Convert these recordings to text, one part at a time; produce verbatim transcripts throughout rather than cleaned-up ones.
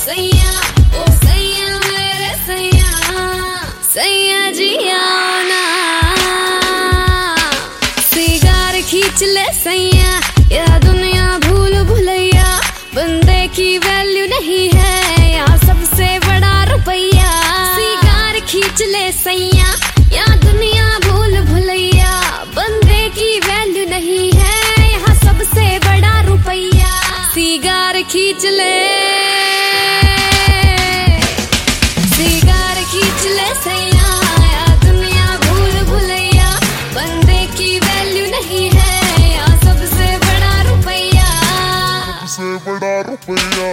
सैया ओ सैया मेरे सैया, सैया जी आओ ना। सिगार खींच ले सैया, या दुनिया भूल भुलैया, बंदे की वैल्यू नहीं है यहाँ सबसे बड़ा रुपया। सिगार खींच ले सैया, या दुनिया भूल भुलैया, बंदे की वैल्यू नहीं है यहाँ सबसे बड़ा रुपया। सिगार खींच ले, सिगार खींच ले सैया, या दुनिया भूल भुलैया, बंदे की वैल्यू नहीं है यहाँ सबसे बड़ा रुपया, सबसे बड़ा रुपया।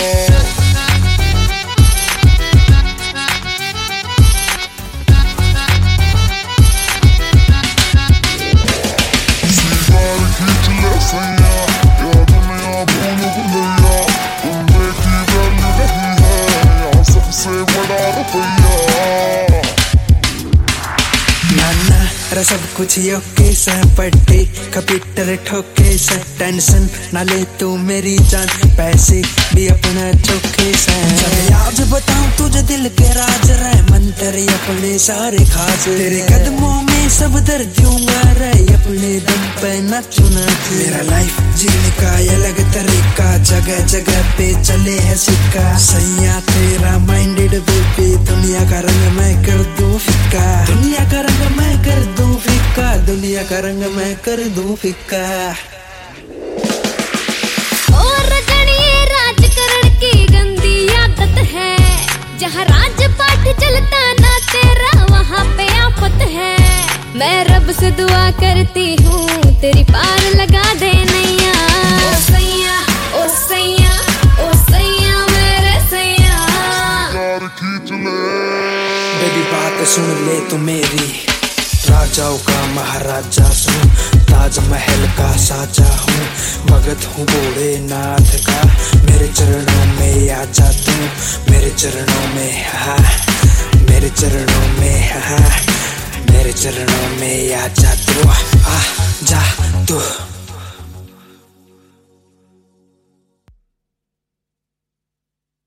सब कुछ योके से पट्टी कंप्यूटर ठोके से, टेंशन ना ले तू मेरी जान, पैसे भी अपने चौके से। आज बताऊं तुझे दिल के राज, रहे मन तेरे अपने सारे खास, तेरे कदमों में सब दर्द दूंगा, रहे अपने दम पे नाचू नाच। मेरा लाइफ जीने का अलग तरीका, जगह जगह पे चले है सिक्का, सैया तेरा माइंडेड बेबी, दुनिया का रंग मैं कर दूं फिक्का, दुनिया का रंग मैं कर दूं फिक्का, दुनिया का रंग मैं कर दूं फिक्का। और गणिये राजकरण की गंदी आदत है, जहाँ राजपाट चलता ना तेरा वहाँ पे आफत है। मैं रब से दुआ करती हूँ तेरी पार लगा दे नैया। ओ सैया ओ सैया ओ सैया मेरे सैया, सिगार खींच ले। बेबी बात सुन ले तू मेरी, राजाओं का महाराजा हूँ, ताजमहल का साजा हूँ, भगत हूँ बूढ़े नाथ का, मेरे चरणों में आ जा तू, मेरे चरणों में हा, मेरे चरणों में हा, मेरे चरणों में आ जा तू, आ जा तू।